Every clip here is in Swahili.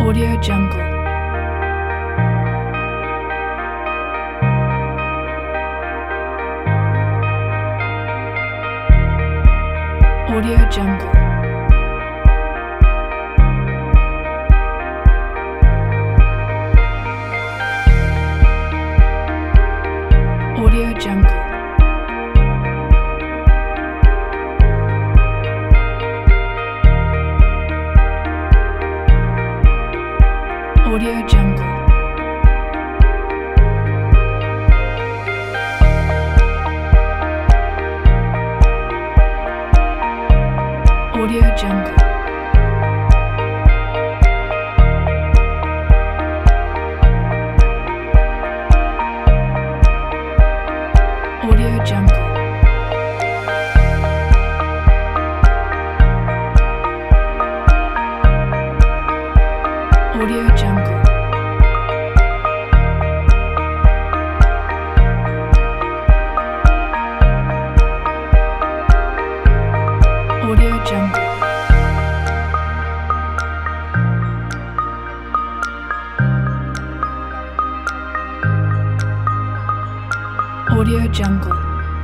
Audio Jungle. Audio Jungle. Audio Jungle. Audio Jungle. Audio Jungle. Audio Jungle. Audio Jungle. Audio Jungle. Audio Jungle.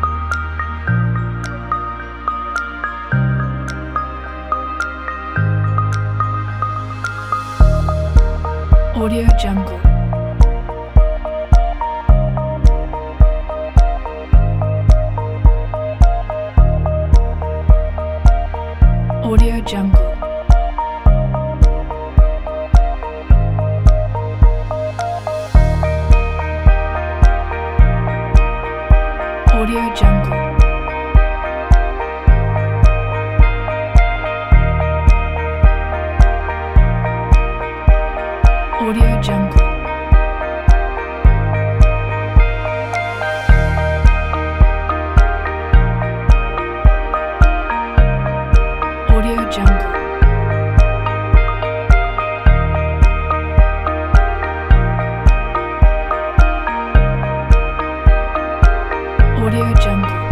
Audio Jungle. Audio Jungle. Audio Jungle. Audio Jungle. Audio Jungle. Audio Jungle.